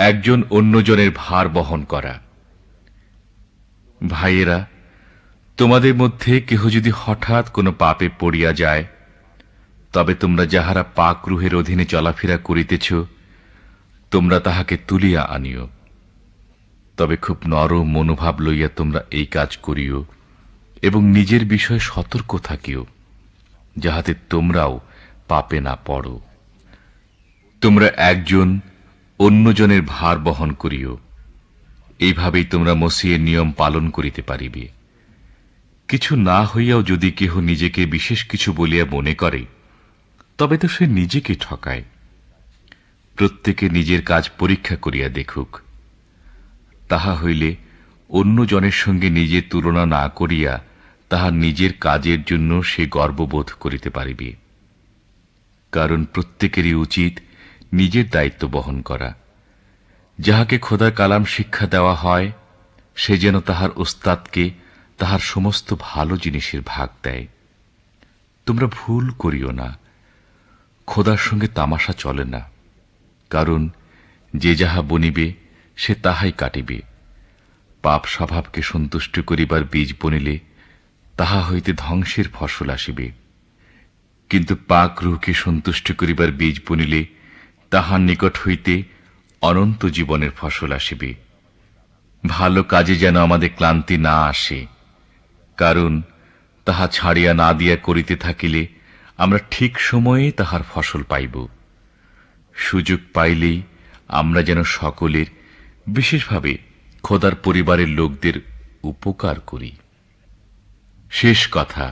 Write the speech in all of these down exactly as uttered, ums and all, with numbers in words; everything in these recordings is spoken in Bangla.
একজন অন্যজনের ভার বহন করা। ভাইয়েরা, তোমাদের মধ্যে কেহ যদি হঠাৎ কোনো পাপে পড়িয়া যায়, তবে তোমরা যাহারা পাক রূহের অধীনে চলাফেরা করিতেছ, তোমরা তাহাকে তুলিয়া আনিও। তবে খুব নরম মনোভাব লইয়া তোমরা এই কাজ করিও এবং নিজের বিষয়ে সতর্ক থাকিও, যাহাতে তোমরাও পাপে না পড়ো। তোমরা একজন অন্যজনের ভার বহন করিও। এইভাবেই তোমরা মসিহের নিয়ম পালন করিতে পারিবে। কিছু না হইয়াও যদি কেহ নিজেকে বিশেষ কিছু বলিয়া মনে করে, তবে তো সে নিজেকে ঠকায়। প্রত্যেকে নিজের কাজ পরীক্ষা করিয়া দেখুক। তাহা হইলে অন্যজনের সঙ্গে নিজের তুলনা না করিয়া তাহার নিজের কাজের জন্য সে গর্ববোধ করিতে পারিবে। কারণ প্রত্যেকেরই উচিত নিজের দায়িত্ব বহন করা। যাহাকে খোদার কালাম শিক্ষা দেওয়া হয়, সে যেন তাহার ওস্তাদকে তাহার সমস্ত ভালো জিনিসের ভাগ দেয়। তোমরা ভুল করিও না। খোদার সঙ্গে তামাশা চলে না। কারণ যে যাহা বনিবে সে তাহাই কাটিবে। পাপ স্বভাবকে সন্তুষ্ট করিবার বীজ বনিলে তাহা হইতে ধ্বংসের ফসল আসিবে, কিন্তু পাক রূহকে সন্তুষ্ট করিবার বীজ বনিলে তাহার নিকট হইতে অনন্ত জীবনের ফসল আসিবে। ভালো কাজে যেন আমাদের ক্লান্তি না আসে, কারণ তাহা ছাড়িয়া না দিয়া করিতে থাকিলে আমরা ঠিক সময়ে তাহার ফসল পাইব। সুযোগ পাইলেই আমরা যেন সকলের, বিশেষভাবে খোদার পরিবারের লোকদের উপকার করি। শেষ কথা,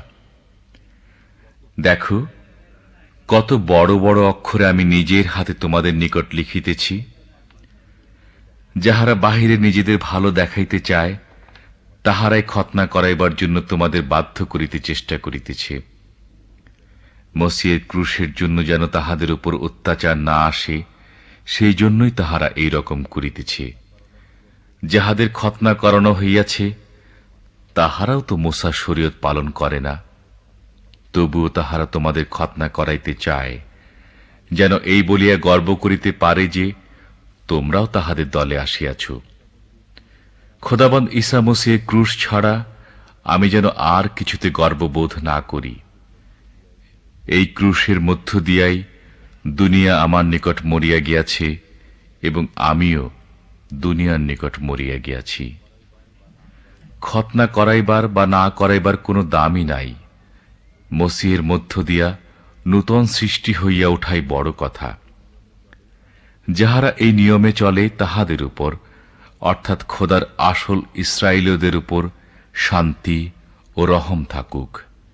দেখো কত বড় বড় অক্ষরে আমি নিজের হাতে তোমাদের নিকট লিখিতেছি। যাহারা বাহিরে নিজেদের ভালো দেখাইতে চায়, তাহারাই খতনা করাইবার জন্য তোমাদের বাধ্য করিতে চেষ্টা করিতেছে। মসিহের ক্রুশের জন্য যেন তাহাদের উপর অত্যাচার না আসে, সেই জন্যই তাহারা এই রকম করিতেছে। যাহাদের খতনা করানো হইয়াছে, তাহারাও তো মুসার শরীয়ত পালন করে না। তবুও তাহারা তোমাদের খতনা করাইতে চায়, যেন এই বলিয়া গর্ব করিতে পারে যে তোমরাও তাহাদের দলে আসিয়াছ। খোদাবন্দ ঈসা মসিহের ক্রুশ ছাড়া আমি যেন আর কিছুতে গর্ববোধ না করি। এই ক্রুশের মধ্য দিয়াই দুনিয়া আমার নিকট মরিয়া গিয়াছে এবং আমিও দুনিয়ার নিকট মরিয়া গিয়াছি। খতনা করাইবার বা না করাইবার কোনো দামই নাই। মসিহের মধ্য দিয়া নূতন সৃষ্টি হইয়া ওঠাই বড় কথা। যাহারা এই নিয়মে চলে তাহাদের উপর, অর্থাৎ খোদার আসল ইসরায়েলীয়দের উপর শান্তি ও রহম থাকুক।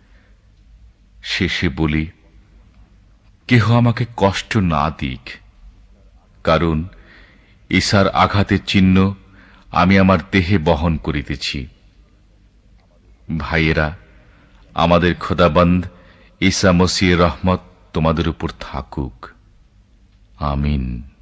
শেষে বলি, কেহ আমাকে কষ্ট না দিক, কারণ ঈসার আঘাতের চিহ্ন আমি আমার দেহে বহন করিতেছি। ভাইয়েরা, আমাদের খোদাবন্দ ঈসা মসিহের রহমত তোমাদের উপর থাকুক। আমিন।